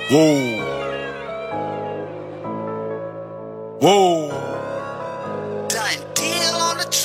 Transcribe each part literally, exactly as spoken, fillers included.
Whoa. Whoa. Done deal on the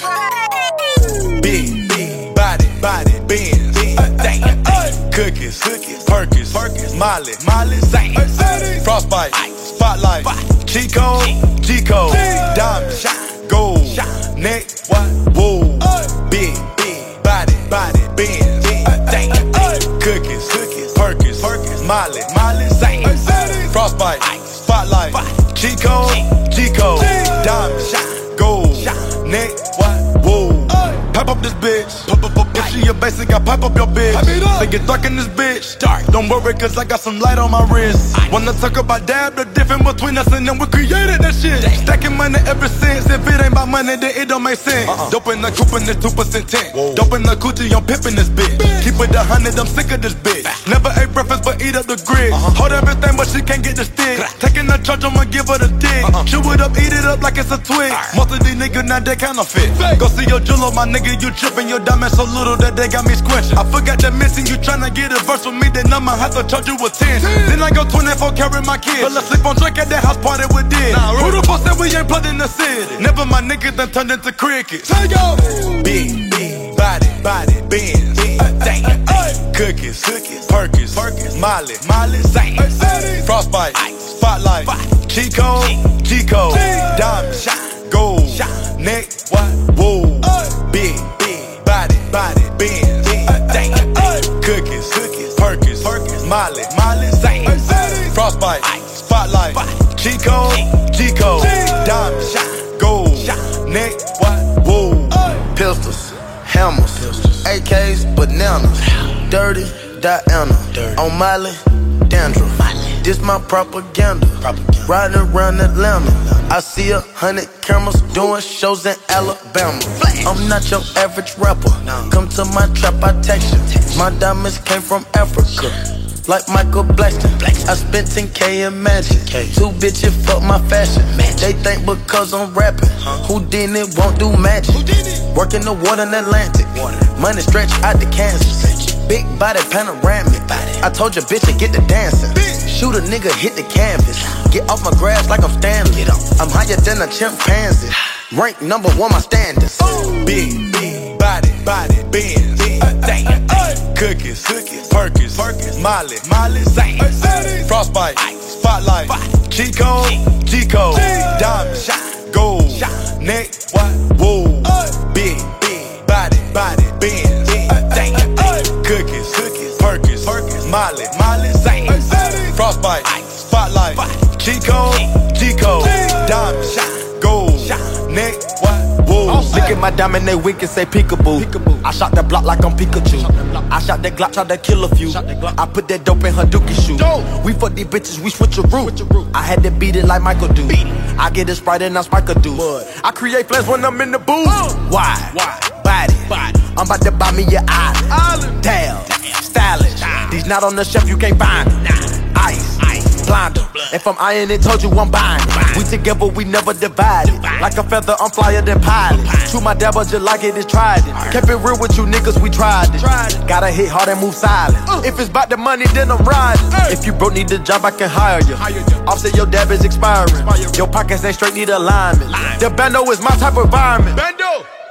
track. Big, big body, body, Benz. Damn, cookies, cookies, Perkins, Perkins, Molly, Molly, Zane, Frostbite, Spotlight, Chico, G-Code, Diamond, Gold, Neck, what? Whoa. Big, big body, body, Benz. Damn, cookies, cookies, Perkins, Perkins, Molly, Molly, Zane, Frostbite, Spotlight, Chico, G-Code, Diamond, Gold, Neck, what? Whoa. Pipe up this bitch. Pop up, up, if she a basic, I pipe up your bitch. Say get dark in this bitch. Dark. Don't worry, cause I got some light on my wrist. Wanna talk about dab, the difference between us and them, we created that shit. Damn. Stacking money ever since. If it ain't about money, then it don't make sense. Uh-uh. Dope in the coupe in this two percent tint. Whoa. Dope in the coochie, I'm pimping this bitch. bitch. Keep it a hundred, I'm sick of this bitch. Never ate breakfast, but eat up the grid. Uh-huh. Hold everything, but she can't get the stick. Taking the charge, I'ma give her the dick. Uh-uh. Chew it up, eat it up like it's a twig. Right. Most of these niggas now they counterfeit. Fake. Go see your jeweler, my nigga, you tripping. Your diamond so little that they got me squinching. I forgot that missing, you tryna get a verse with me, then I'ma have to charge you attention. Then I go twenty-four carry my kids. But let's sleep on drink at that house party with this. Nah, really? Who the fuck said we ain't plugged in the city? Never my niggas done turned into crickets. Take off. Big, big body, body, Benz. Damn, cookies, cookies, Perkins, Perkins, Molly, Molly, Zane, Frostbite, Spotlight, Chico, G-Code, Diamond, Gold, Neck, what? Whoa. Big, big body, body, Benz. Damn, cookies, cookies, Perkins, Perkins, Molly, Molly, Zane, Frostbite, Spotlight, Chico, G-Code, Diamond, Gold, Neck, what? Whoa. Pistols, hammers, A Ks, bananas, dirty Diana, on Molly, dandruff. This my propaganda. propaganda. Riding around Atlanta. I see a hundred cameras doing shows in Alabama. Flash. I'm not your average rapper. No. Come to my trap, I text you. Text. My diamonds came from Africa. Like Michael Blackson. Blackson. I spent ten K in magic. ten K. Two bitches fuck my fashion. Magic. They think because I'm rapping. Huh? Houdini won't do magic. Houdini. Work in the water in Atlantic. Water. Money stretch out to Kansas. Big body panoramic. Body. I told your bitch to get the dancing. Bitch. Shoot a nigga, hit the canvas. Get off my grass like I'm Stanley. I'm higher than a chimpanzee. Rank number one, my standards. Big, big body, body, Benz. Damn, cookies, cookies, Perkins, Perkins, Molly, Molly, Zane, Frostbite, Spotlight, Chico, G-Code, Diamond, Gold, Neck, what? Whoa. Big, big body, body, Benz. Damn, cookies, cookies, Perkins, Perkins, Molly, Molly, Zane, Frostbite, Spotlight, Chico, G-Code, Diamond, Gold, Neck, what? Whoa. Look at my diamond, they wink and say peekaboo. peekaboo. I shot the block like I'm Pikachu. I shot that Glock, tried to kill a few. I put that dope in her dookie shoe. Dope. We fuck these bitches, we switch a route. I had to beat it like Michael do. I get it Sprite and I spike a do. I create plans when I'm in the booth. Oh. Why? Why? Body. Body. I'm about to buy me your island. Island. Damn. Damn. Stylish. Damn. These not on the shelf, you can't find them. Nah. Ice. Ice. Blinder. If I'm iron it, told you I'm buying it. We together, we never divided. Like a feather, I'm flyer than pilot. Shoot my dabber just like it is tried it. Kept it real with you niggas, we tried it. Gotta hit hard and move silent. If it's about the money, then I'm riding. If you broke, need a job, I can hire you. Offset your dab is expiring. Your pockets ain't straight, need alignment. The bando is my type of environment. Bando.